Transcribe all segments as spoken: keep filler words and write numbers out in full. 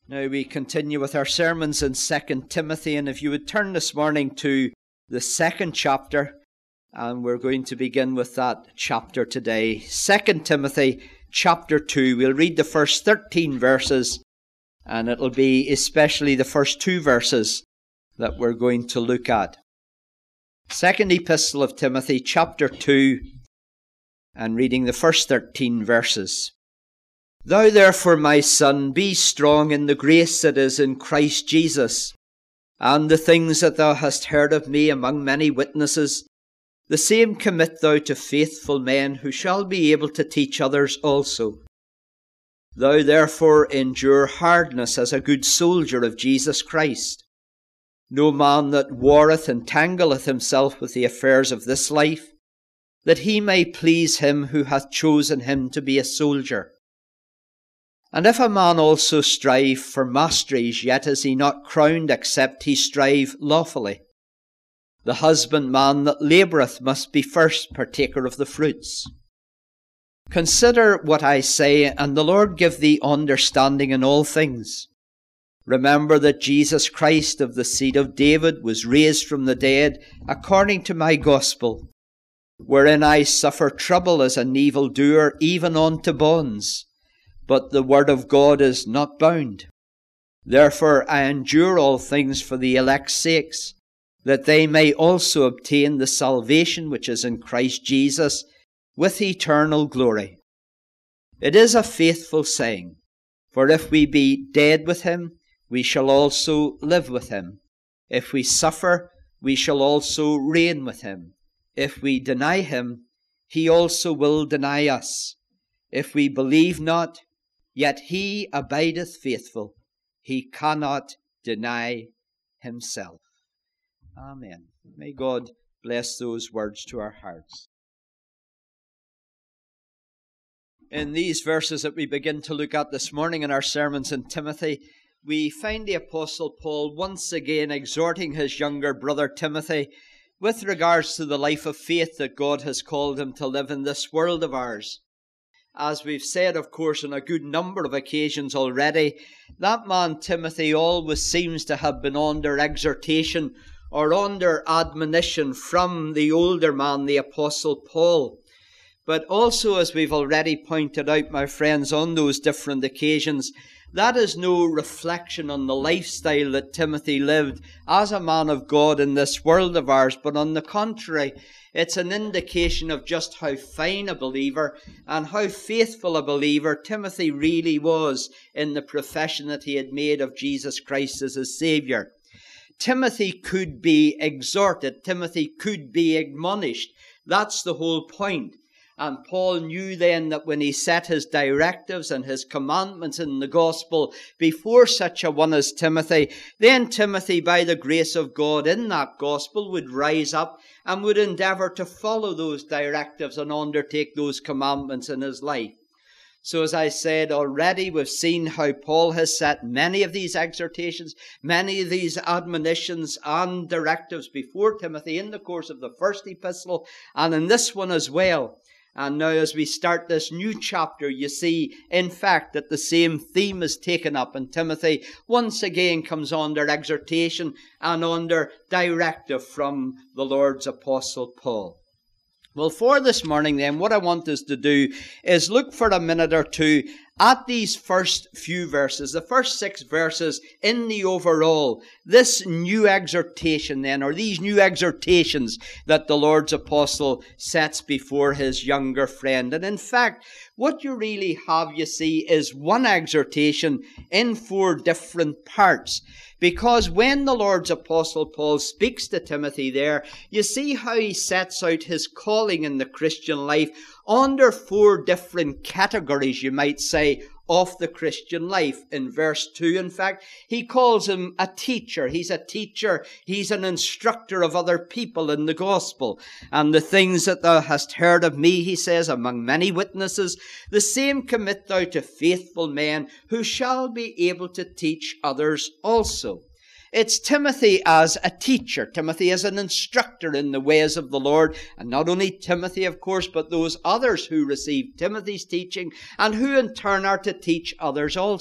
Now we continue with our sermons in Second Timothy, and if you would turn this morning to the second chapter, and we're going to begin with that chapter today. Second Timothy chapter two. We'll read the first thirteen verses, and it'll be especially the first two verses that we're going to look at. Second Epistle of Timothy chapter two, and reading the first thirteen verses. Thou therefore, my son, be strong in the grace that is in Christ Jesus, and the things that thou hast heard of me among many witnesses, the same commit thou to faithful men who shall be able to teach others also. Thou therefore endure hardness as a good soldier of Jesus Christ. No man that warreth entangleth himself with the affairs of this life, that he may please him who hath chosen him to be a soldier. And if a man also strive for masteries, yet is he not crowned, except he strive lawfully. The husbandman that laboureth must be first partaker of the fruits. Consider what I say, and the Lord give thee understanding in all things. Remember that Jesus Christ of the seed of David was raised from the dead according to my gospel, wherein I suffer trouble as an evildoer, even unto bonds. But the word of God is not bound. Therefore I endure all things for the elect's sakes, that they may also obtain the salvation which is in Christ Jesus with eternal glory. It is a faithful saying, for if we be dead with him, we shall also live with him. If we suffer, we shall also reign with him. If we deny him, he also will deny us. If we believe not, yet he abideth faithful. He cannot deny himself. Amen. May God bless those words to our hearts. In these verses that we begin to look at this morning in our sermons in Timothy, we find the Apostle Paul once again exhorting his younger brother Timothy with regards to the life of faith that God has called him to live in this world of ours. As we've said, of course, on a good number of occasions already, that man Timothy always seems to have been under exhortation or under admonition from the older man, the Apostle Paul. But also, as we've already pointed out, my friends, on those different occasions, that is no reflection on the lifestyle that Timothy lived as a man of God in this world of ours, but on the contrary, it's an indication of just how fine a believer and how faithful a believer Timothy really was in the profession that he had made of Jesus Christ as his Saviour. Timothy could be exhorted. Timothy could be admonished. That's the whole point. And Paul knew then that when he set his directives and his commandments in the gospel before such a one as Timothy, then Timothy, by the grace of God in that gospel, would rise up and would endeavour to follow those directives and undertake those commandments in his life. So as I said already, we've seen how Paul has set many of these exhortations, many of these admonitions and directives before Timothy in the course of the first epistle and in this one as well. And now as we start this new chapter, you see, in fact, that the same theme is taken up, and Timothy once again comes under exhortation and under directive from the Lord's Apostle Paul. Well, for this morning then, what I want us to do is look for a minute or two at these first few verses, the first six verses in the overall, this new exhortation then, or these new exhortations that the Lord's apostle sets before his younger friend. And in fact, what you really have, you see, is one exhortation in four different parts. Because when the Lord's Apostle Paul speaks to Timothy there, you see how he sets out his calling in the Christian life under four different categories, you might say, of the Christian life. In verse two, in fact, he calls him a teacher. He's a teacher. He's an instructor of other people in the gospel. And the things that thou hast heard of me, he says, among many witnesses, the same commit thou to faithful men who shall be able to teach others also. It's Timothy as a teacher, Timothy as an instructor in the ways of the Lord, and not only Timothy, of course, but those others who receive Timothy's teaching and who in turn are to teach others also.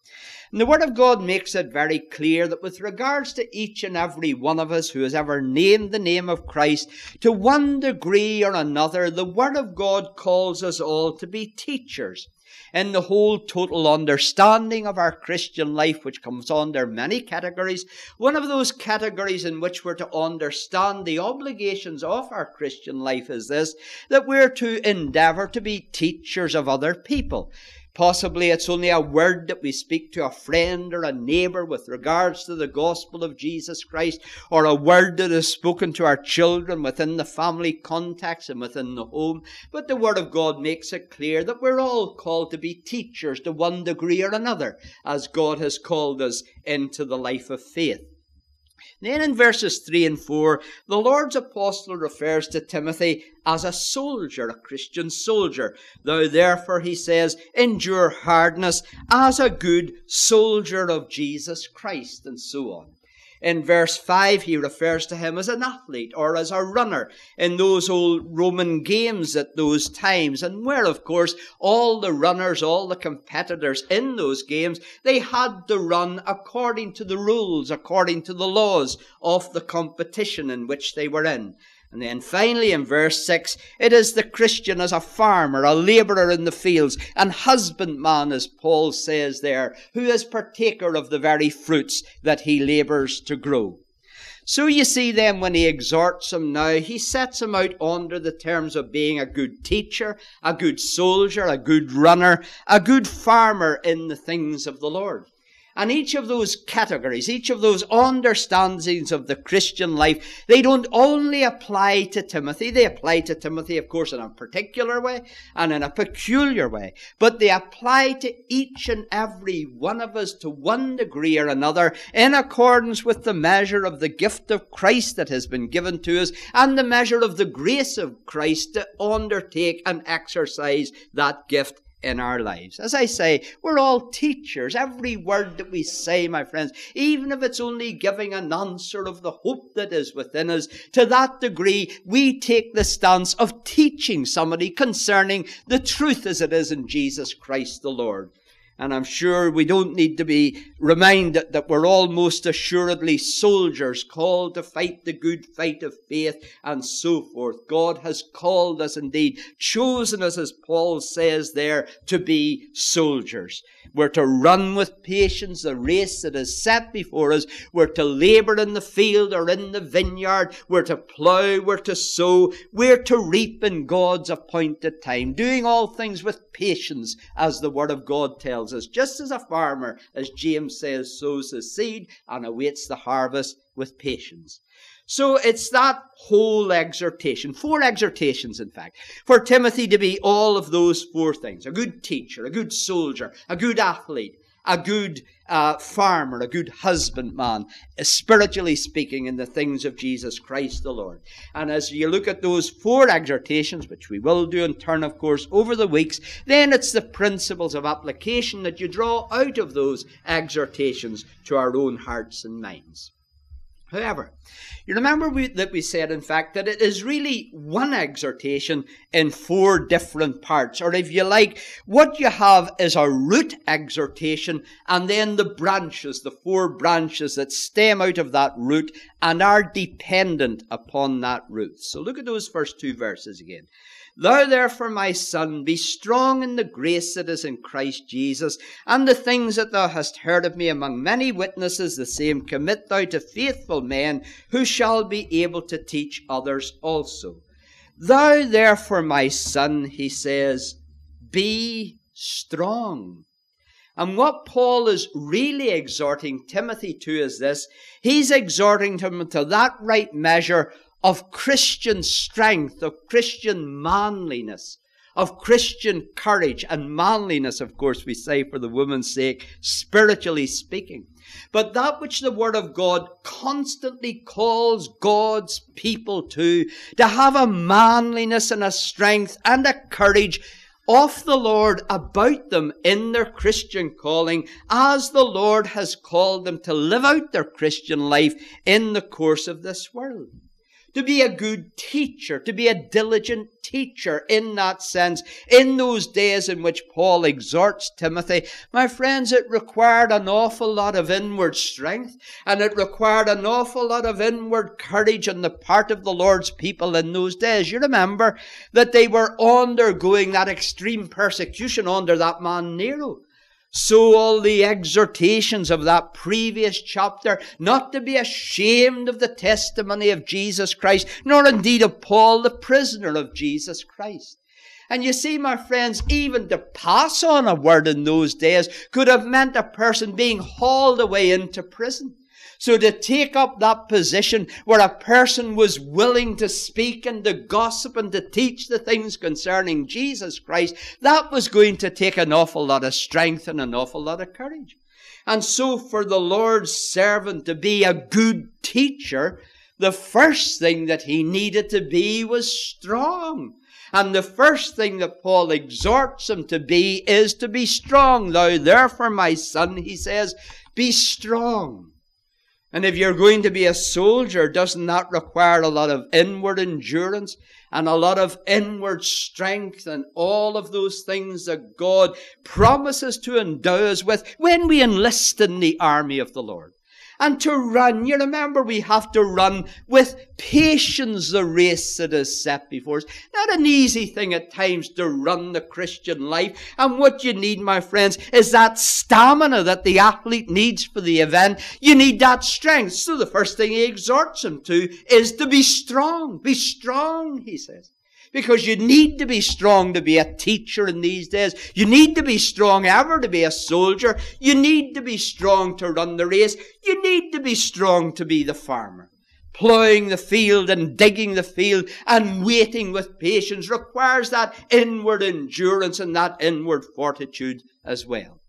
And the Word of God makes it very clear that with regards to each and every one of us who has ever named the name of Christ, to one degree or another, the Word of God calls us all to be teachers. In the whole total understanding of our Christian life, which comes under many categories, one of those categories in which we're to understand the obligations of our Christian life is this, that we're to endeavour to be teachers of other people. Possibly it's only a word that we speak to a friend or a neighbour with regards to the gospel of Jesus Christ, or a word that is spoken to our children within the family context and within the home. But the Word of God makes it clear that we're all called to be teachers to one degree or another, as God has called us into the life of faith. Then in verses three and four, the Lord's apostle refers to Timothy as a soldier, a Christian soldier. Thou therefore, he says, endure hardness as a good soldier of Jesus Christ, and so on. In verse five, he refers to him as an athlete or as a runner in those old Roman games at those times, and where, of course, all the runners, all the competitors in those games, they had to run according to the rules, according to the laws of the competition in which they were in. And then finally in verse six, it is the Christian as a farmer, a labourer in the fields, and husbandman, as Paul says there, who is partaker of the very fruits that he labours to grow. So you see then, when he exhorts him now, he sets him out under the terms of being a good teacher, a good soldier, a good runner, a good farmer in the things of the Lord. And each of those categories, each of those understandings of the Christian life, they don't only apply to Timothy. They apply to Timothy, of course, in a particular way and in a peculiar way. But they apply to each and every one of us to one degree or another in accordance with the measure of the gift of Christ that has been given to us and the measure of the grace of Christ to undertake and exercise that gift in our lives. As I say, we're all teachers. Every word that we say, my friends, even if it's only giving an answer of the hope that is within us, to that degree we take the stance of teaching somebody concerning the truth as it is in Jesus Christ the Lord. And I'm sure we don't need to be reminded that we're all most assuredly soldiers called to fight the good fight of faith and so forth. God has called us indeed, chosen us, as Paul says there, to be soldiers. We're to run with patience the race that is set before us. We're to labour in the field or in the vineyard. We're to plough, we're to sow, we're to reap in God's appointed time, doing all things with patience, as the Word of God tells us, just as a farmer, as James says, sows his seed and awaits the harvest with patience. So it's that whole exhortation, four exhortations in fact, for Timothy to be all of those four things: a good teacher, a good soldier, a good athlete, a good uh, farmer, a good husbandman, uh, spiritually speaking, in the things of Jesus Christ the Lord. And as you look at those four exhortations, which we will do in turn, of course, over the weeks, then it's the principles of application that you draw out of those exhortations to our own hearts and minds. However, you remember we, that we said, in fact, that it is really one exhortation in four different parts. Or if you like, what you have is a root exhortation and then the branches, the four branches that stem out of that root and are dependent upon that root. So look at those first two verses again. Thou therefore, my son, be strong in the grace that is in Christ Jesus, and the things that thou hast heard of me among many witnesses, the same commit thou to faithful men, who shall be able to teach others also. Thou therefore, my son, he says, be strong. And what Paul is really exhorting Timothy to is this: he's exhorting him to that right measure of Christian strength, of Christian manliness, of Christian courage and manliness, of course, we say for the woman's sake, spiritually speaking. But that which the Word of God constantly calls God's people to, to have a manliness and a strength and a courage of the Lord about them in their Christian calling, as the Lord has called them to live out their Christian life in the course of this world. to be a good teacher, to be a diligent teacher in that sense. In those days in which Paul exhorts Timothy, my friends, it required an awful lot of inward strength, and it required an awful lot of inward courage on the part of the Lord's people in those days. You remember that they were undergoing that extreme persecution under that man Nero. So all the exhortations of that previous chapter, not to be ashamed of the testimony of Jesus Christ, nor indeed of Paul, the prisoner of Jesus Christ. And you see, my friends, even to pass on a word in those days could have meant a person being hauled away into prison. So to take up that position where a person was willing to speak and to gossip and to teach the things concerning Jesus Christ, that was going to take an awful lot of strength and an awful lot of courage. And so for the Lord's servant to be a good teacher, the first thing that he needed to be was strong. And the first thing that Paul exhorts him to be is to be strong. Thou therefore, my son, he says, be strong. And if you're going to be a soldier, doesn't that require a lot of inward endurance and a lot of inward strength and all of those things that God promises to endow us with when we enlist in the army of the Lord? And to run, you remember we have to run with patience the race that is set before us. Not an easy thing at times to run the Christian life. And what you need, my friends, is that stamina that the athlete needs for the event. You need that strength. So the first thing he exhorts him to is to be strong. Be strong, he says. Because you need to be strong to be a teacher in these days. You need to be strong ever to be a soldier. You need to be strong to run the race. You need to be strong to be the farmer. Plowing the field and digging the field and waiting with patience requires that inward endurance and that inward fortitude as well.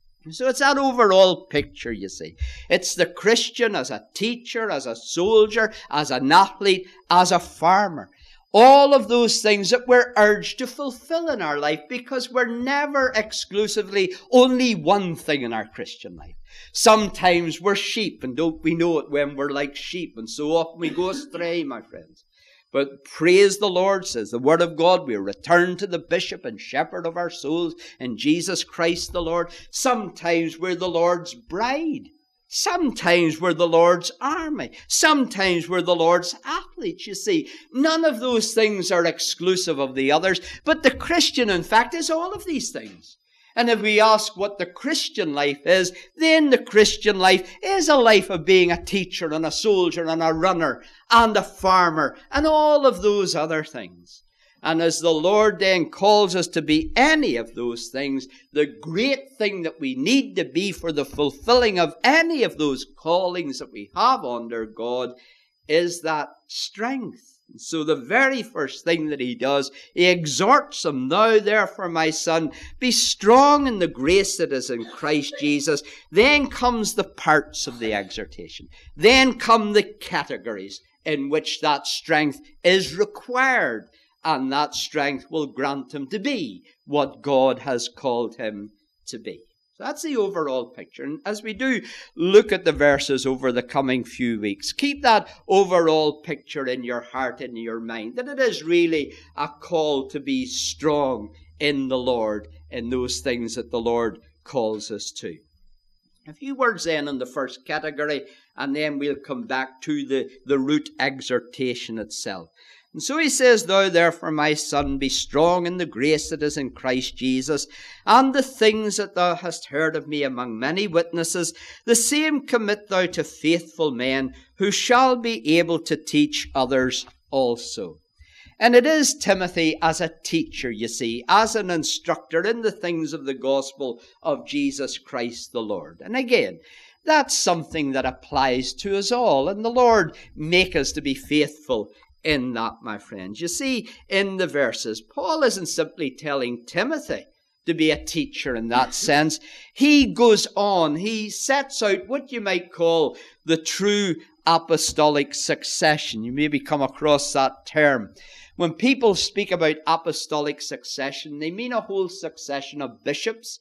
So it's that overall picture, you see. It's the Christian as a teacher, as a soldier, as an athlete, as a farmer. All of those things that we're urged to fulfill in our life, because we're never exclusively only one thing in our Christian life. Sometimes we're sheep, and don't we know it when we're like sheep, and so often we go astray, my friends. But praise the Lord, says the Word of God, we return to the bishop and shepherd of our souls in Jesus Christ the Lord. Sometimes we're the Lord's bride. Sometimes we're the Lord's army. Sometimes we're the Lord's athletes, you see. None of those things are exclusive of the others. But the Christian, in fact, is all of these things. And if we ask what the Christian life is, then the Christian life is a life of being a teacher and a soldier and a runner and a farmer and all of those other things. And as the Lord then calls us to be any of those things, the great thing that we need to be for the fulfilling of any of those callings that we have under God is that strength. And so the very first thing that he does, he exhorts them, Thou therefore, my son, be strong in the grace that is in Christ Jesus. Then comes the parts of the exhortation. Then come the categories in which that strength is required. And that strength will grant him to be what God has called him to be. So that's the overall picture. And as we do look at the verses over the coming few weeks, keep that overall picture in your heart and in your mind, that it is really a call to be strong in the Lord, in those things that the Lord calls us to. A few words then on the first category, and then we'll come back to the, the root exhortation itself. And so he says, Thou therefore, my son, be strong in the grace that is in Christ Jesus, and the things that thou hast heard of me among many witnesses, the same commit thou to faithful men, who shall be able to teach others also. And it is Timothy as a teacher, you see, as an instructor in the things of the gospel of Jesus Christ the Lord. And again, that's something that applies to us all, and the Lord make us to be faithful in that, my friends. You see, in the verses, Paul isn't simply telling Timothy to be a teacher in that sense. He goes on, he sets out what you might call the true apostolic succession. You maybe come across that term. When people speak about apostolic succession, they mean a whole succession of bishops,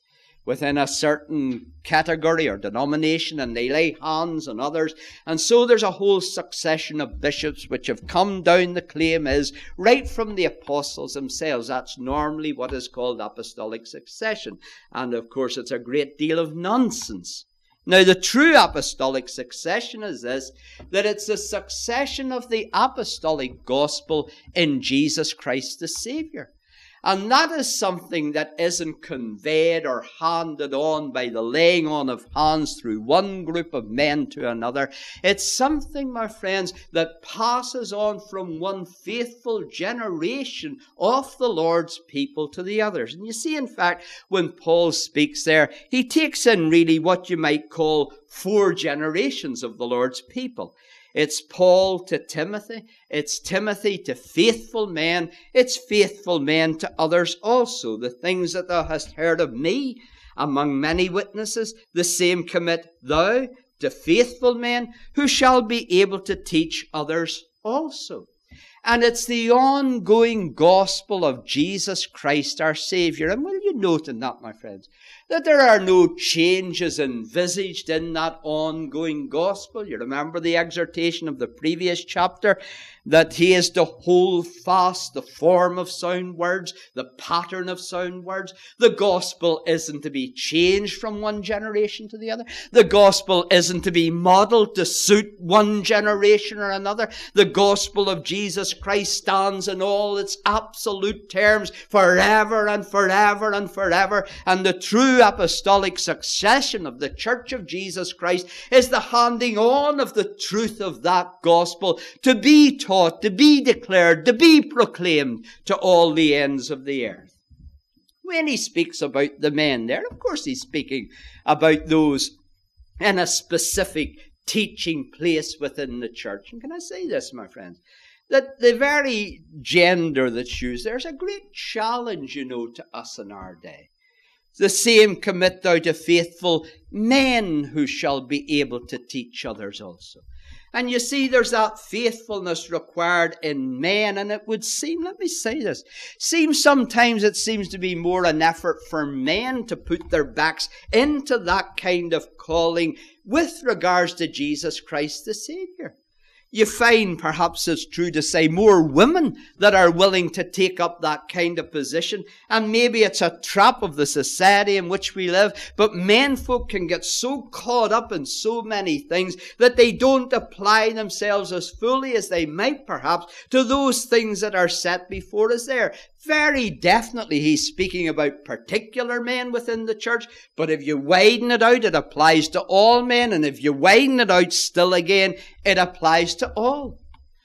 within a certain category or denomination, and they lay hands on others. And so there's a whole succession of bishops which have come down, the claim is, right from the apostles themselves. That's normally what is called apostolic succession. And of course, it's a great deal of nonsense. Now, the true apostolic succession is this, that it's the succession of the apostolic gospel in Jesus Christ the Savior. And that is something that isn't conveyed or handed on by the laying on of hands through one group of men to another. It's something, my friends, that passes on from one faithful generation of the Lord's people to the others. And you see, in fact, when Paul speaks there, he takes in really what you might call four generations of the Lord's people. It's Paul to Timothy. It's Timothy to faithful men. It's faithful men to others also. The things that thou hast heard of me among many witnesses, the same commit thou to faithful men who shall be able to teach others also. And it's the ongoing gospel of Jesus Christ our Saviour. And will you note in that, my friends, that there are no changes envisaged in that ongoing gospel? You remember the exhortation of the previous chapter, that he is to hold fast the form of sound words, the pattern of sound words. The gospel isn't to be changed from one generation to the other. The gospel isn't to be modelled to suit one generation or another. The gospel of Jesus Christ stands in all its absolute terms forever and forever and forever. And the true apostolic succession of the Church of Jesus Christ is the handing on of the truth of that gospel to be taught, to be declared, to be proclaimed to all the ends of the earth. When he speaks about the men there, of course he's speaking about those in a specific teaching place within the church. And can I say this, my friends, that the very gender that's used, there's a great challenge, you know, to us in our day. The same commit thou to faithful men who shall be able to teach others also. And you see, there's that faithfulness required in men, and it would seem, let me say this, seems sometimes it seems to be more an effort for men to put their backs into that kind of calling with regards to Jesus Christ the Saviour. You find, perhaps it's true to say, more women that are willing to take up that kind of position. And maybe it's a trap of the society in which we live. But men folk can get so caught up in so many things that they don't apply themselves as fully as they might, perhaps, to those things that are set before us there. Very definitely he's speaking about particular men within the church, but if you widen it out, it applies to all men, and if you widen it out still again, it applies to all.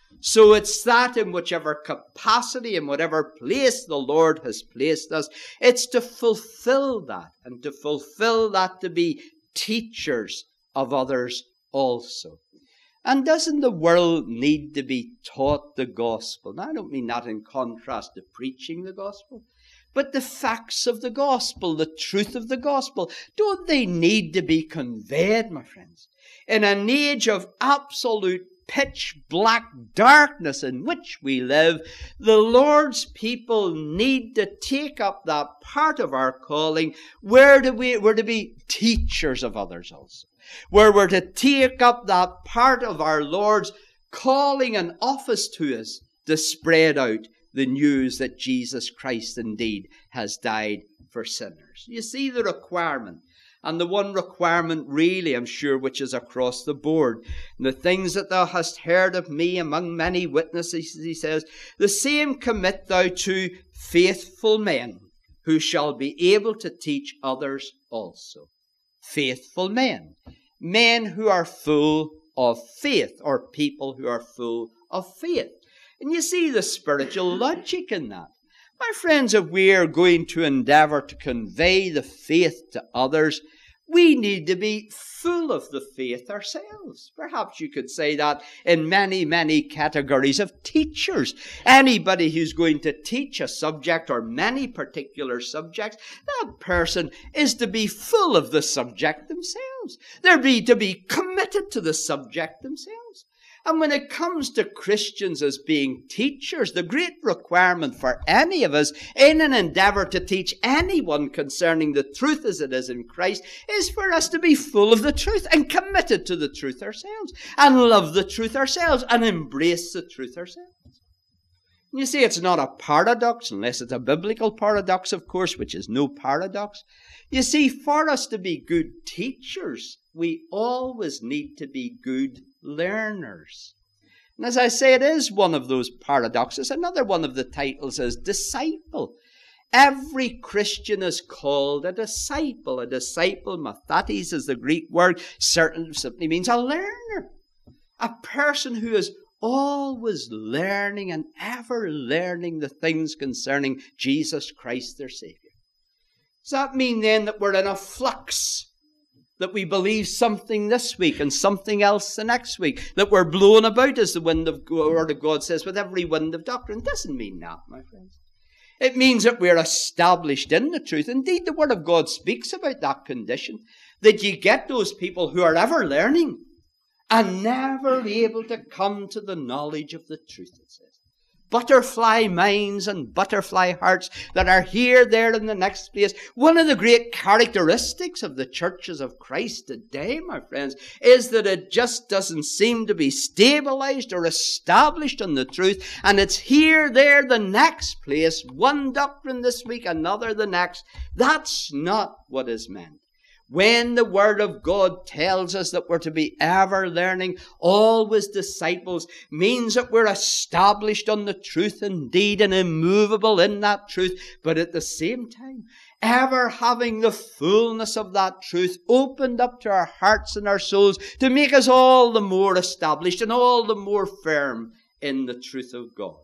So it's that in whichever capacity, in whatever place the Lord has placed us, it's to fulfill that, and to fulfill that to be teachers of others also. And doesn't the world need to be taught the gospel? Now, I don't mean that in contrast to preaching the gospel, but the facts of the gospel, the truth of the gospel. Don't they need to be conveyed, my friends? In an age of absolute pitch black darkness in which we live, the Lord's people need to take up that part of our calling where do we, we're to be teachers of others also. Where we're to take up that part of our Lord's calling and office to us to spread out the news that Jesus Christ indeed has died for sinners. You see the requirement. And the one requirement really, I'm sure, which is across the board. And the things that thou hast heard of me among many witnesses, he says, the same commit thou to faithful men who shall be able to teach others also. Faithful men. Men who are full of faith, or people who are full of faith. And you see the spiritual logic in that. My friends, if we are going to endeavour to convey the faith to others, we need to be full of the faith ourselves. Perhaps you could say that in many, many categories of teachers. Anybody who's going to teach a subject or many particular subjects, that person is to be full of the subject themselves. They're to be committed to the subject themselves. And when it comes to Christians as being teachers, the great requirement for any of us in an endeavour to teach anyone concerning the truth as it is in Christ is for us to be full of the truth and committed to the truth ourselves and love the truth ourselves and embrace the truth ourselves. And you see, it's not a paradox, unless it's a biblical paradox, of course, which is no paradox. You see, for us to be good teachers, we always need to be good learners. And as I say, it is one of those paradoxes. Another one of the titles is disciple. Every Christian is called a disciple. A disciple, mathates is the Greek word, certainly simply means a learner. A person who is always learning and ever learning the things concerning Jesus Christ, their Saviour. Does that mean then that we're in a flux? That we believe something this week and something else the next week? That we're blown about, as the wind of the Word of God says, with every wind of doctrine? It doesn't mean that, my friends. It means that we're established in the truth. Indeed, the Word of God speaks about that condition. That you get those people who are ever learning and never able to come to the knowledge of the truth, it says. Butterfly minds and butterfly hearts that are here, there, in the next place. One of the great characteristics of the churches of Christ today, my friends, is that it just doesn't seem to be stabilized or established on the truth. And it's here, there, the next place. One doctrine this week, another the next. That's not what is meant. When the Word of God tells us that we're to be ever learning, always disciples, means that we're established on the truth indeed and immovable in that truth, but at the same time, ever having the fullness of that truth opened up to our hearts and our souls to make us all the more established and all the more firm in the truth of God.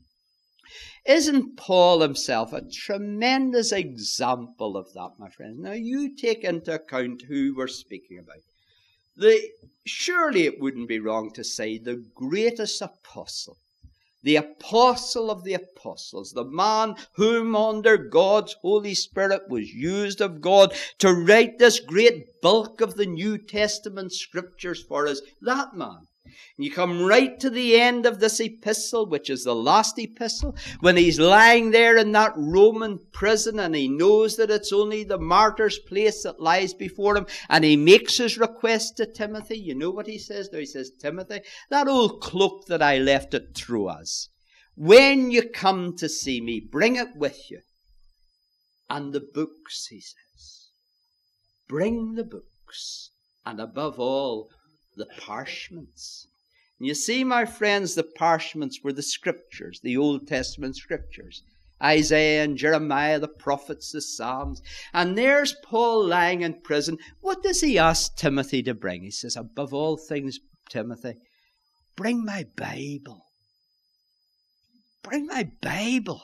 Isn't Paul himself a tremendous example of that, my friends? Now, you take into account who we're speaking about. The, surely it wouldn't be wrong to say the greatest apostle, the apostle of the apostles, the man whom under God's Holy Spirit was used of God to write this great bulk of the New Testament scriptures for us, that man. And you come right to the end of this epistle, which is the last epistle, when he's lying there in that Roman prison and he knows that it's only the martyr's place that lies before him, and he makes his request to Timothy. You know what he says there? He says, Timothy, that old cloak that I left at Troas, when you come to see me, bring it with you. And the books, he says. Bring the books. And above all, the parchments. And you see, my friends, the parchments were the scriptures, the Old Testament scriptures. Isaiah and Jeremiah, the prophets, the Psalms. And there's Paul lying in prison. What does he ask Timothy to bring? He says, above all things, Timothy, bring my Bible. Bring my Bible.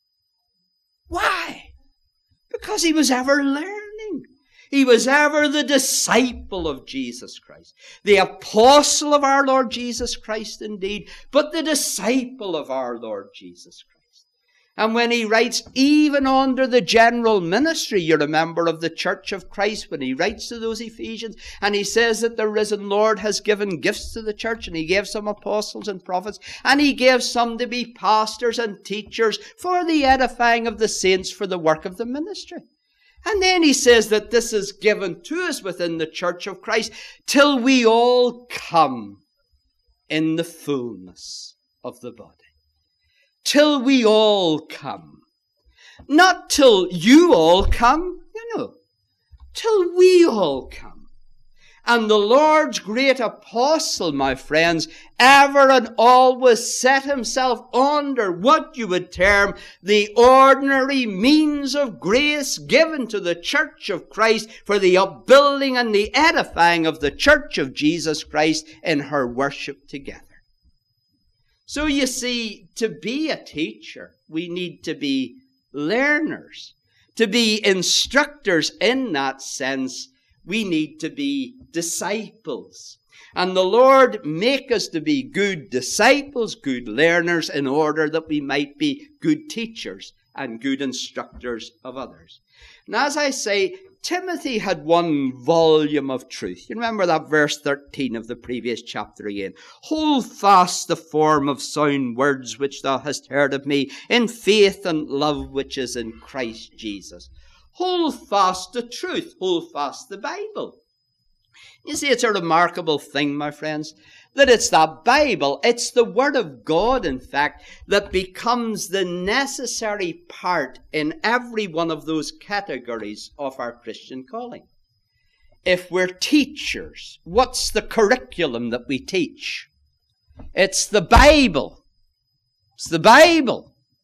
Why? Because he was ever learning. He was ever the disciple of Jesus Christ. The apostle of our Lord Jesus Christ indeed, but the disciple of our Lord Jesus Christ. And when he writes, even under the general ministry, you remember, of the church of Christ, when he writes to those Ephesians, and he says that the risen Lord has given gifts to the church, and he gave some apostles and prophets, and he gave some to be pastors and teachers for the edifying of the saints, for the work of the ministry. And then he says that this is given to us within the church of Christ till we all come in the fullness of the body. Till we all come. Not till you all come, you know. Till we all come. And the Lord's great apostle, my friends, ever and always set himself under what you would term the ordinary means of grace given to the church of Christ for the upbuilding and the edifying of the church of Jesus Christ in her worship together. So you see, to be a teacher, we need to be learners. To be instructors in that sense, we need to be disciples. And the Lord make us to be good disciples, good learners, in order that we might be good teachers and good instructors of others. And as I say, Timothy had one volume of truth. You remember that verse thirteen of the previous chapter again. Hold fast the form of sound words which thou hast heard of me, in faith and love which is in Christ Jesus. Hold fast the truth. Hold fast the Bible. You see, it's a remarkable thing, my friends, that it's that Bible, it's the Word of God, in fact, that becomes the necessary part in every one of those categories of our Christian calling. If we're teachers, what's the curriculum that we teach? It's the Bible. It's the Bible.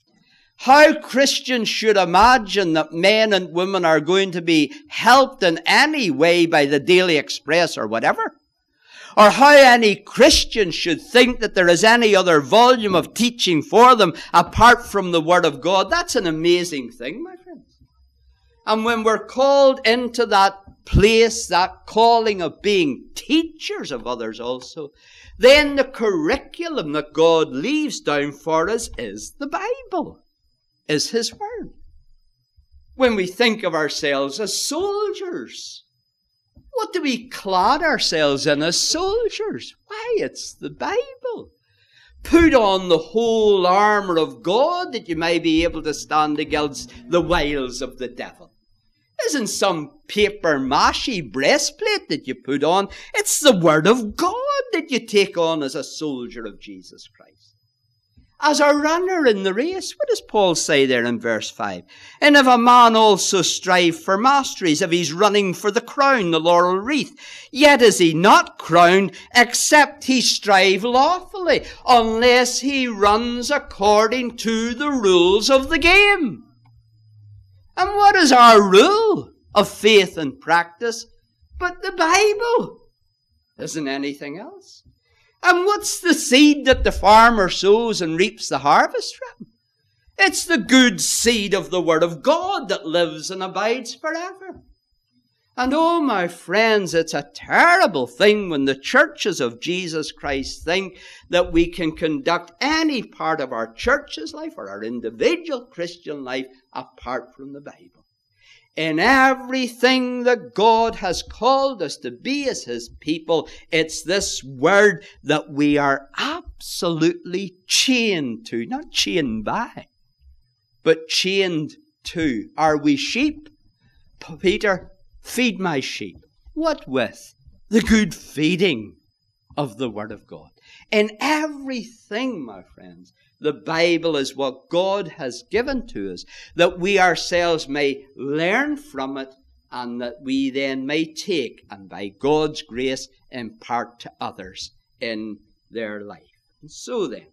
How Christians should imagine that men and women are going to be helped in any way by the Daily Express or whatever. Or how any Christian should think that there is any other volume of teaching for them apart from the Word of God. That's an amazing thing, my friends. And when we're called into that place, that calling of being teachers of others also, then the curriculum that God leaves down for us is the Bible, is His Word. When we think of ourselves as soldiers, what do we clad ourselves in as soldiers? Why, it's the Bible. Put on the whole armour of God that you may be able to stand against the wiles of the devil. It isn't some paper mache breastplate that you put on. It's the Word of God that you take on as a soldier of Jesus Christ. As a runner in the race, what does Paul say there in verse five? And if a man also strive for masteries, if he's running for the crown, the laurel wreath, yet is he not crowned, except he strive lawfully, unless he runs according to the rules of the game. And what is our rule of faith and practice but the Bible? Isn't anything else. And what's the seed that the farmer sows and reaps the harvest from? It's the good seed of the Word of God that lives and abides forever. And oh, my friends, it's a terrible thing when the churches of Jesus Christ think that we can conduct any part of our church's life or our individual Christian life apart from the Bible. In everything that God has called us to be as His people, it's this Word that we are absolutely chained to. Not chained by, but chained to. Are we sheep? Peter, feed my sheep. What with? The good feeding of the Word of God. In everything, my friends, the Bible is what God has given to us, that we ourselves may learn from it and that we then may take and by God's grace impart to others in their life. And so then,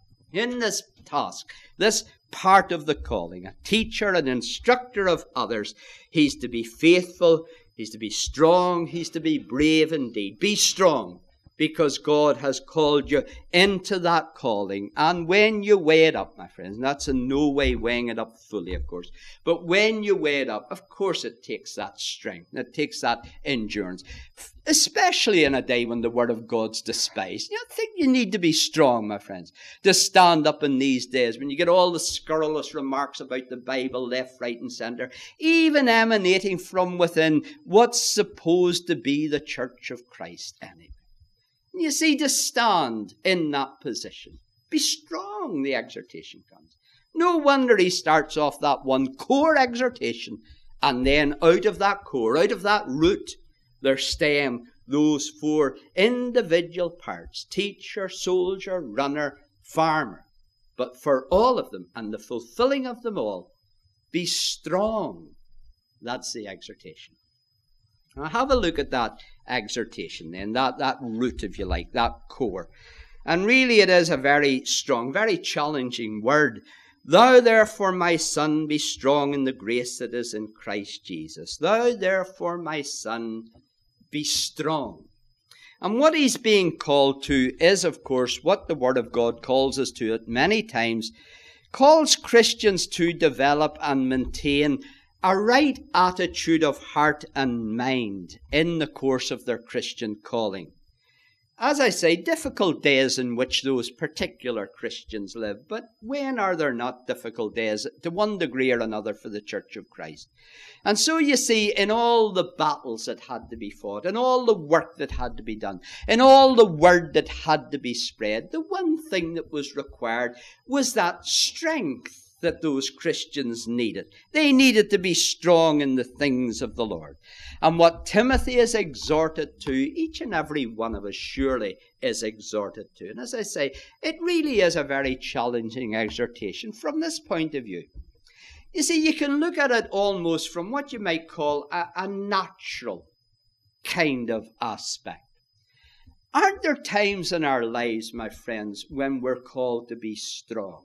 in this task, this part of the calling, a teacher, an instructor of others, he's to be faithful, he's to be strong, he's to be brave indeed. Be strong, because God has called you into that calling. And when you weigh it up, my friends, and that's in no way weighing it up fully, of course, but when you weigh it up, of course it takes that strength, it takes that endurance, especially in a day when the Word of God's despised. You know, I think you need to be strong, my friends, to stand up in these days when you get all the scurrilous remarks about the Bible left, right and centre, even emanating from within what's supposed to be the Church of Christ anyway. You see, to stand in that position, be strong, the exhortation comes. No wonder he starts off that one core exhortation, and then out of that core, out of that root, there stem those four individual parts: teacher, soldier, runner, farmer. But for all of them, and the fulfilling of them all, be strong. That's the exhortation. Now have a look at that exhortation then, that, that root, if you like, that core. And really it is a very strong, very challenging word. Thou therefore, my son, be strong in the grace that is in Christ Jesus. Thou therefore, my son, be strong. And what he's being called to is, of course, what the Word of God calls us to at many times, calls Christians to develop and maintain a right attitude of heart and mind in the course of their Christian calling. as I say, difficult days in which those particular Christians live. But when are there not difficult days, to one degree or another, for the Church of Christ? And so you see, in all the battles that had to be fought, in all the work that had to be done, in all the word that had to be spread, the one thing that was required was that strength that those Christians needed. They needed to be strong in the things of the Lord. And what Timothy is exhorted to, each and every one of us surely is exhorted to. And as I say, it really is a very challenging exhortation from this point of view. You see, you can look at it almost from what you might call a, a natural kind of aspect. Aren't there times in our lives, my friends, when we're called to be strong?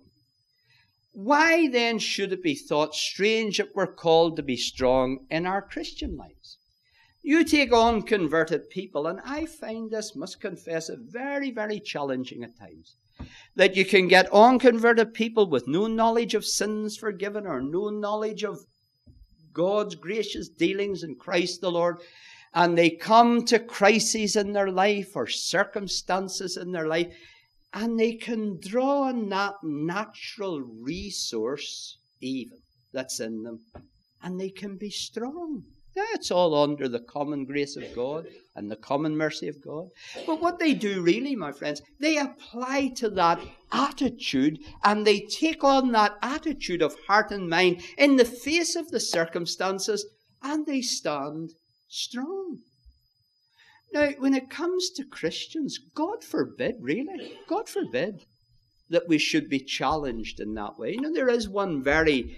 Why then should it be thought strange that we're called to be strong in our Christian lives? You take on converted people, and I find this, must confess, it very, very challenging at times. That you can get unconverted people with no knowledge of sins forgiven or no knowledge of God's gracious dealings in Christ the Lord, and they come to crises in their life or circumstances in their life, and they can draw on that natural resource even that's in them, and they can be strong. That's all under the common grace of God and the common mercy of God. But what they do really, my friends, they apply to that attitude, and they take on that attitude of heart and mind in the face of the circumstances, and they stand strong. Now, when it comes to Christians, God forbid, really, God forbid that we should be challenged in that way. You know, there is one very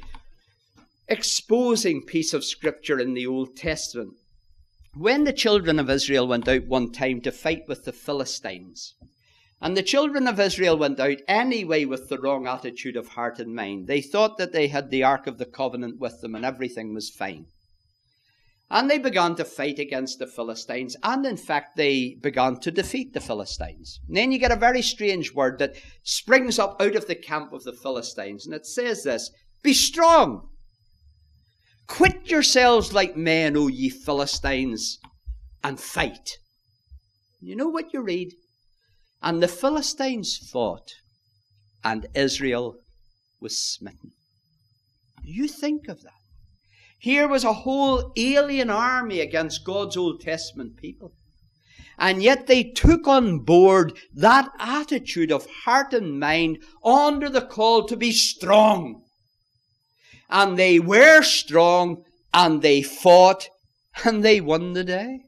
exposing piece of scripture in the Old Testament. When the children of Israel went out one time to fight with the Philistines, and the children of Israel went out anyway with the wrong attitude of heart and mind. They thought that they had the Ark of the Covenant with them and everything was fine. And they began to fight against the Philistines, and in fact they began to defeat the Philistines. And then you get a very strange word that springs up out of the camp of the Philistines, and it says this: "Be strong! Quit yourselves like men, O ye Philistines, and fight." You know what you read? "And the Philistines fought, and Israel was smitten." You think of that. Here was a whole alien army against God's Old Testament people. And yet they took on board that attitude of heart and mind under the call to be strong. And they were strong, and they fought, and they won the day.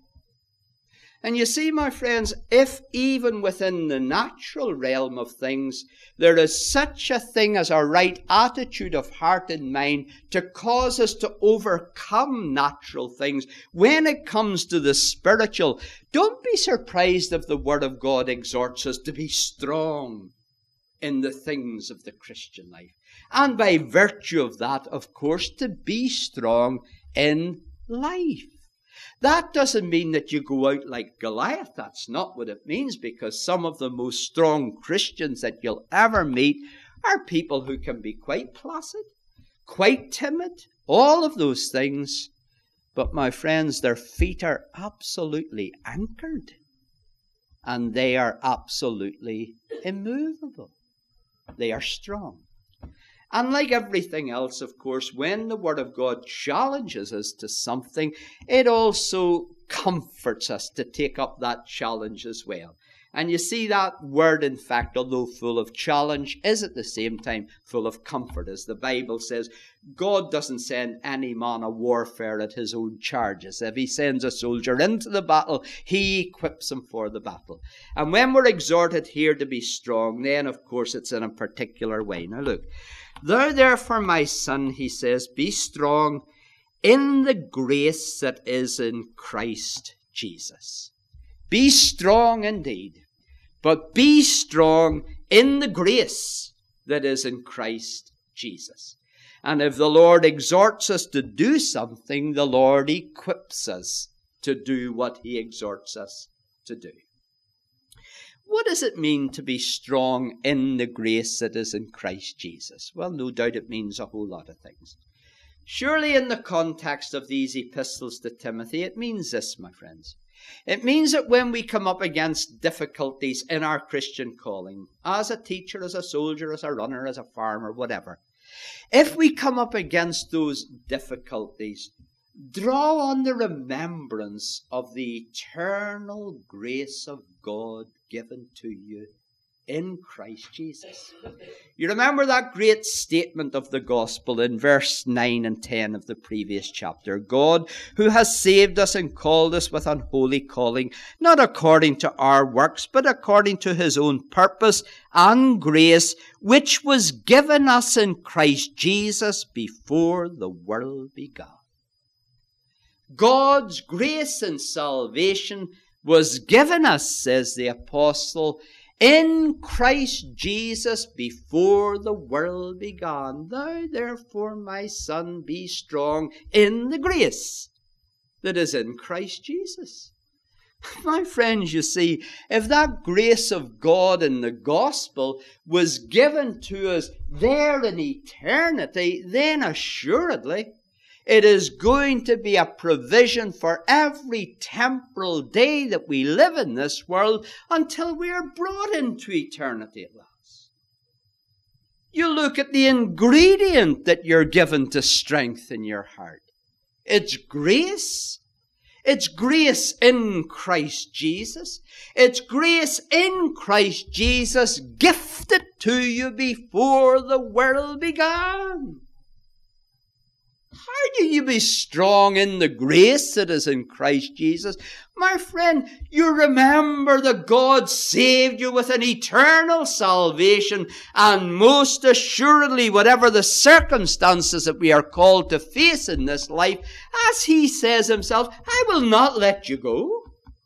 And you see, my friends, if even within the natural realm of things, there is such a thing as a right attitude of heart and mind to cause us to overcome natural things, when it comes to the spiritual, don't be surprised if the Word of God exhorts us to be strong in the things of the Christian life. And by virtue of that, of course, to be strong in life. That doesn't mean that you go out like Goliath. That's not what it means, because some of the most strong Christians that you'll ever meet are people who can be quite placid, quite timid, all of those things. But my friends, their feet are absolutely anchored, and they are absolutely immovable. They are strong. And like everything else, of course, when the Word of God challenges us to something, it also comforts us to take up that challenge as well. And you see, that word, in fact, although full of challenge, is at the same time full of comfort. As the Bible says, God doesn't send any man a warfare at his own charges. If he sends a soldier into the battle, he equips him for the battle. And when we're exhorted here to be strong, then, of course, it's in a particular way. Now look, "Thou therefore, my son," he says, "be strong in the grace that is in Christ Jesus." Be strong indeed, but be strong in the grace that is in Christ Jesus. And if the Lord exhorts us to do something, the Lord equips us to do what he exhorts us to do. What does it mean to be strong in the grace that is in Christ Jesus? Well, no doubt it means a whole lot of things. Surely in the context of these epistles to Timothy, it means this, my friends. It means that when we come up against difficulties in our Christian calling, as a teacher, as a soldier, as a runner, as a farmer, whatever, if we come up against those difficulties, draw on the remembrance of the eternal grace of God given to you in Christ Jesus. You remember that great statement of the gospel in verse nine and ten of the previous chapter. God, who has saved us and called us with unholy calling, not according to our works, but according to his own purpose and grace, which was given us in Christ Jesus before the world began. God's grace and salvation was given us, says the apostle, in Christ Jesus before the world began. Thou therefore, my son, be strong in the grace that is in Christ Jesus. My friends, you see, if that grace of God in the gospel was given to us there in eternity, then assuredly it is going to be a provision for every temporal day that we live in this world until we are brought into eternity at last. You look at the ingredient that you're given to strengthen your heart. It's grace. It's grace in Christ Jesus. It's grace in Christ Jesus gifted to you before the world began. How do you be strong in the grace that is in Christ Jesus? My friend, you remember that God saved you with an eternal salvation, and most assuredly, whatever the circumstances that we are called to face in this life, as he says himself, I will not let you go.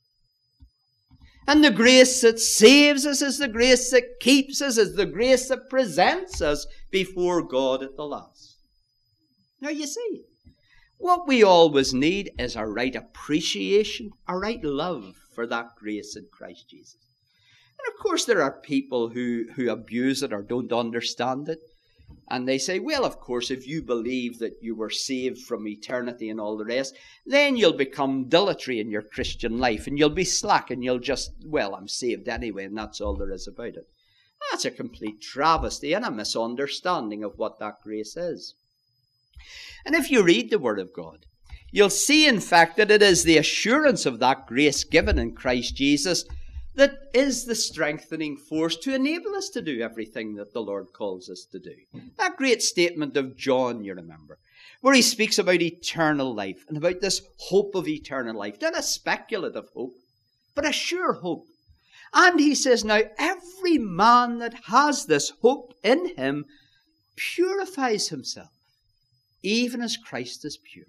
And the grace that saves us is the grace that keeps us, is the grace that presents us before God at the last. Now you see, what we always need is a right appreciation, a right love for that grace in Christ Jesus. And of course there are people who, who abuse it or don't understand it. And they say, well, of course, if you believe that you were saved from eternity and all the rest, then you'll become dilatory in your Christian life and you'll be slack and you'll just, well, I'm saved anyway, and that's all there is about it. That's a complete travesty and a misunderstanding of what that grace is. And if you read the Word of God, you'll see, in fact, that it is the assurance of that grace given in Christ Jesus that is the strengthening force to enable us to do everything that the Lord calls us to do. That great statement of John, you remember, where he speaks about eternal life and about this hope of eternal life. Not a speculative hope, but a sure hope. And he says, now every man that has this hope in him purifies himself, even as Christ is pure.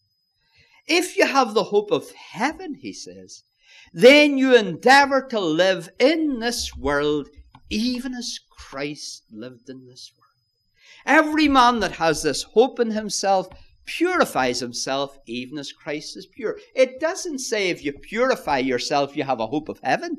If you have the hope of heaven, he says, then you endeavor to live in this world even as Christ lived in this world. Every man that has this hope in himself purifies himself even as Christ is pure. It doesn't say if you purify yourself, you have a hope of heaven.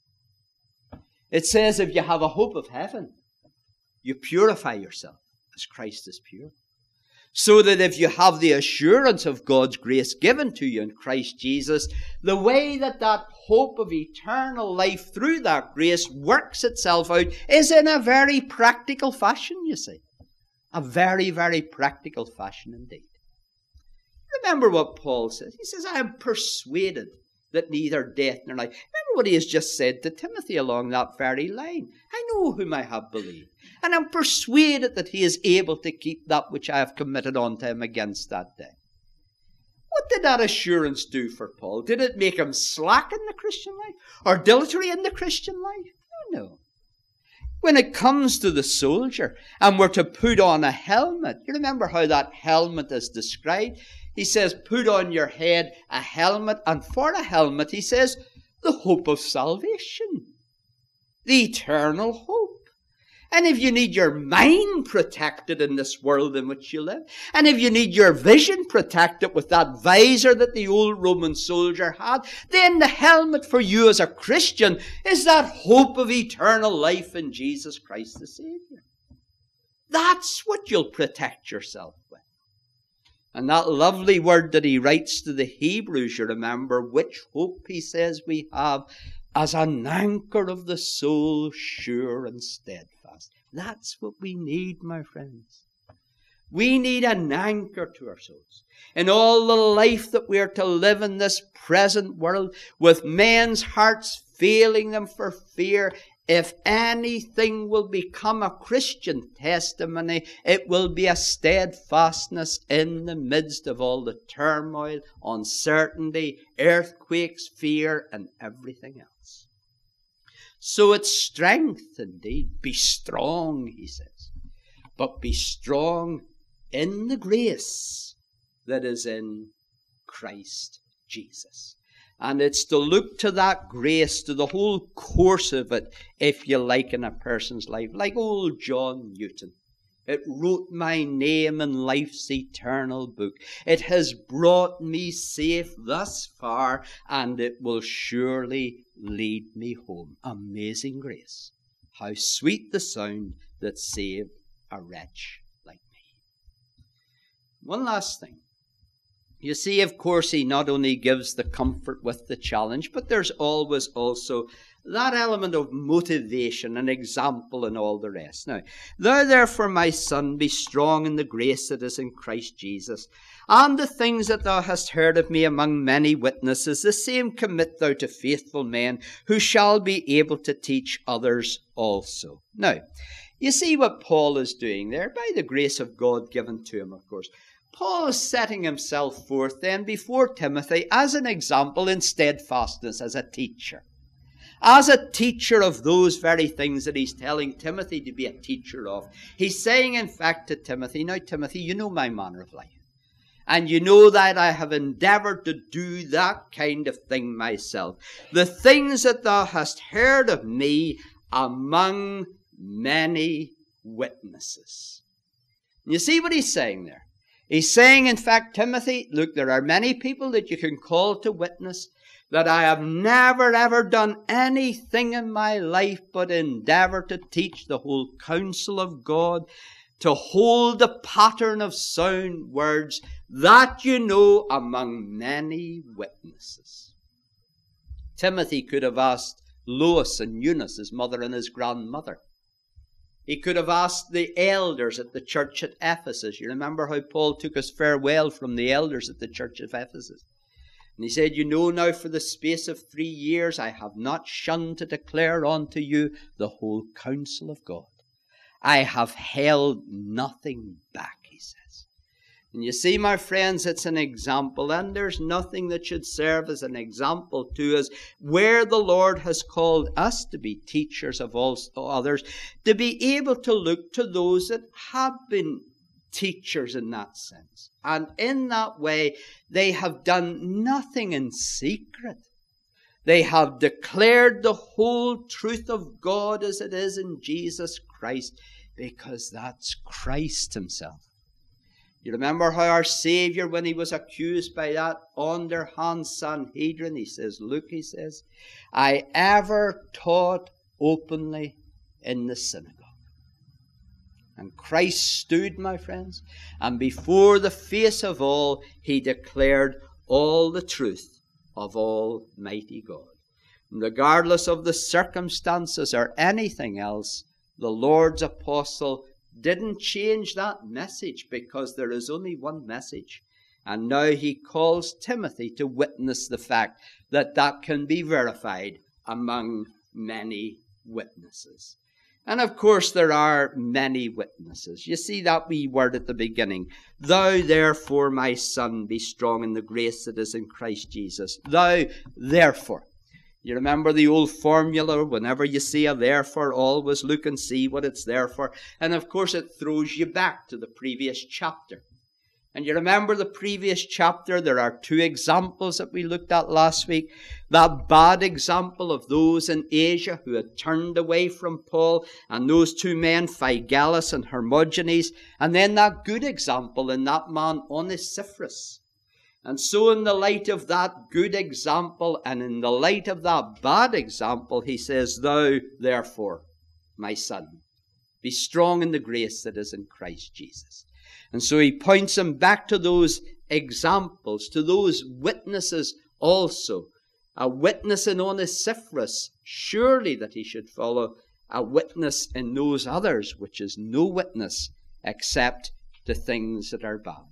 It says if you have a hope of heaven, you purify yourself as Christ is pure. So that if you have the assurance of God's grace given to you in Christ Jesus, the way that that hope of eternal life through that grace works itself out is in a very practical fashion, you see. A very, very practical fashion indeed. Remember what Paul says. He says, I am persuaded that neither death nor life. Remember what he has just said to Timothy along that very line. I know whom I have believed, and I'm persuaded that he is able to keep that which I have committed unto him against that day. What did that assurance do for Paul? Did it make him slack in the Christian life or dilatory in the Christian life? No, no. When it comes to the soldier and we're to put on a helmet, you remember how that helmet is described? He says, put on your head a helmet, and for a helmet, he says, the hope of salvation, the eternal hope. And if you need your mind protected in this world in which you live, and if you need your vision protected with that visor that the old Roman soldier had, then the helmet for you as a Christian is that hope of eternal life in Jesus Christ the Savior. That's what you'll protect yourself with. And that lovely word that he writes to the Hebrews, you remember, which hope, he says, we have as an anchor of the soul, sure and steadfast. That's what we need, my friends. We need an anchor to our souls. In all the life that we are to live in this present world, with men's hearts failing them for fear, if anything will become a Christian testimony, it will be a steadfastness in the midst of all the turmoil, uncertainty, earthquakes, fear, and everything else. So it's strength indeed. Be strong, he says. But be strong in the grace that is in Christ Jesus. And it's to look to that grace, to the whole course of it, if you like, in a person's life. Like old John Newton. It wrote my name in life's eternal book. It has brought me safe thus far, and it will surely lead me home. Amazing grace. How sweet the sound that saved a wretch like me. One last thing. You see, of course, he not only gives the comfort with the challenge, but there's always also that element of motivation and example and all the rest. Now, thou therefore, my son, be strong in the grace that is in Christ Jesus, and the things that thou hast heard of me among many witnesses, the same commit thou to faithful men, who shall be able to teach others also. Now, you see what Paul is doing there, by the grace of God given to him, of course. Paul is setting himself forth then before Timothy as an example in steadfastness, as a teacher. As a teacher of those very things that he's telling Timothy to be a teacher of. He's saying, in fact, to Timothy, now, Timothy, you know my manner of life. And you know that I have endeavored to do that kind of thing myself. The things that thou hast heard of me among many witnesses. You see what he's saying there? He's saying, in fact, Timothy, look, there are many people that you can call to witness that I have never, ever done anything in my life but endeavor to teach the whole counsel of God, to hold the pattern of sound words, that you know among many witnesses. Timothy could have asked Lois and Eunice, his mother and his grandmother. He could have asked the elders at the church at Ephesus. You remember how Paul took his farewell from the elders at the church of Ephesus. And he said, you know now for the space of three years I have not shunned to declare unto you the whole counsel of God. I have held nothing back, he says. And you see, my friends, it's an example, and there's nothing that should serve as an example to us where the Lord has called us to be teachers of all others, to be able to look to those that have been teachers in that sense. And in that way, they have done nothing in secret. They have declared the whole truth of God as it is in Jesus Christ, because that's Christ himself. You remember how our Savior, when he was accused by that underhand Sanhedrin, he says, look, he says, I ever taught openly in the synagogue. And Christ stood, my friends, and before the face of all, he declared all the truth of Almighty God. And regardless of the circumstances or anything else, the Lord's apostle didn't change that message, because there is only one message. And now he calls Timothy to witness the fact that that can be verified among many witnesses. And of course there are many witnesses. You see that wee word at the beginning. Thou therefore, my son, be strong in the grace that is in Christ Jesus. Thou therefore. You remember the old formula, whenever you see a therefore, always look and see what it's there for. And of course it throws you back to the previous chapter. And you remember the previous chapter, there are two examples that we looked at last week. That bad example of those in Asia who had turned away from Paul, and those two men, Phygelus and Hermogenes. And then that good example in that man, Onesiphorus. And so in the light of that good example and in the light of that bad example, he says, thou therefore, my son, be strong in the grace that is in Christ Jesus. And so he points him back to those examples, to those witnesses also. A witness in Onesiphorus, surely that he should follow. A witness in those others, which is no witness except to things that are bad.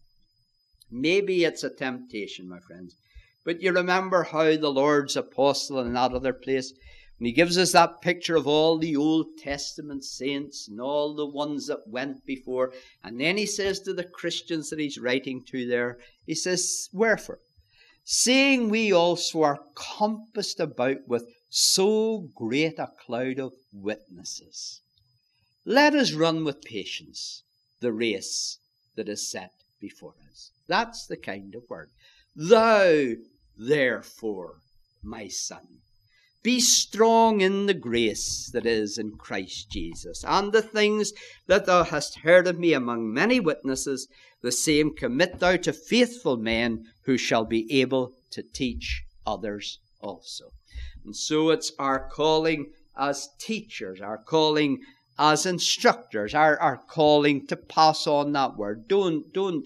Maybe it's a temptation, my friends. But you remember how the Lord's apostle in that other place, when he gives us that picture of all the Old Testament saints and all the ones that went before, and then he says to the Christians that he's writing to there, he says, wherefore, seeing we also are compassed about with so great a cloud of witnesses, let us run with patience the race that is set before us. That's the kind of word. Thou, therefore, my son, be strong in the grace that is in Christ Jesus, and the things that thou hast heard of me among many witnesses, the same commit thou to faithful men who shall be able to teach others also. And so it's our calling as teachers, our calling as instructors, our, our calling to pass on that word. Don't, don't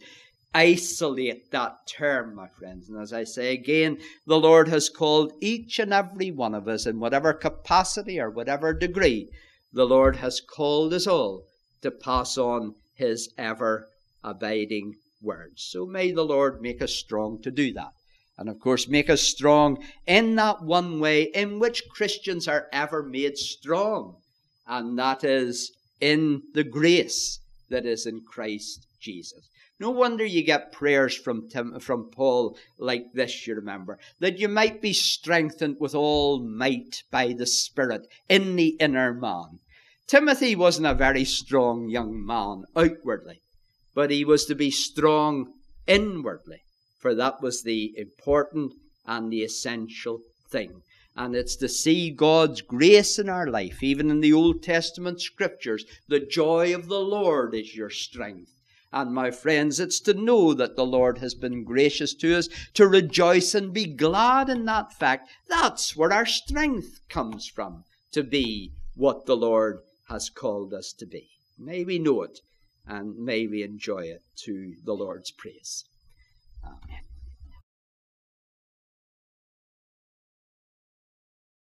isolate that term, my friends. And as I say again, the Lord has called each and every one of us in whatever capacity or whatever degree. The Lord has called us all to pass on his ever-abiding word. So may the Lord make us strong to do that. And of course, make us strong in that one way in which Christians are ever made strong. And that is in the grace that is in Christ Jesus. No wonder you get prayers from Tim, from Paul like this, you remember, that you might be strengthened with all might by the Spirit in the inner man. Timothy wasn't a very strong young man outwardly, but he was to be strong inwardly, for that was the important and the essential thing. And it's to see God's grace in our life, even in the Old Testament scriptures. The joy of the Lord is your strength. And my friends, it's to know that the Lord has been gracious to us, to rejoice and be glad in that fact. That's where our strength comes from, to be what the Lord has called us to be. May we know it, and may we enjoy it to the Lord's praise. Amen.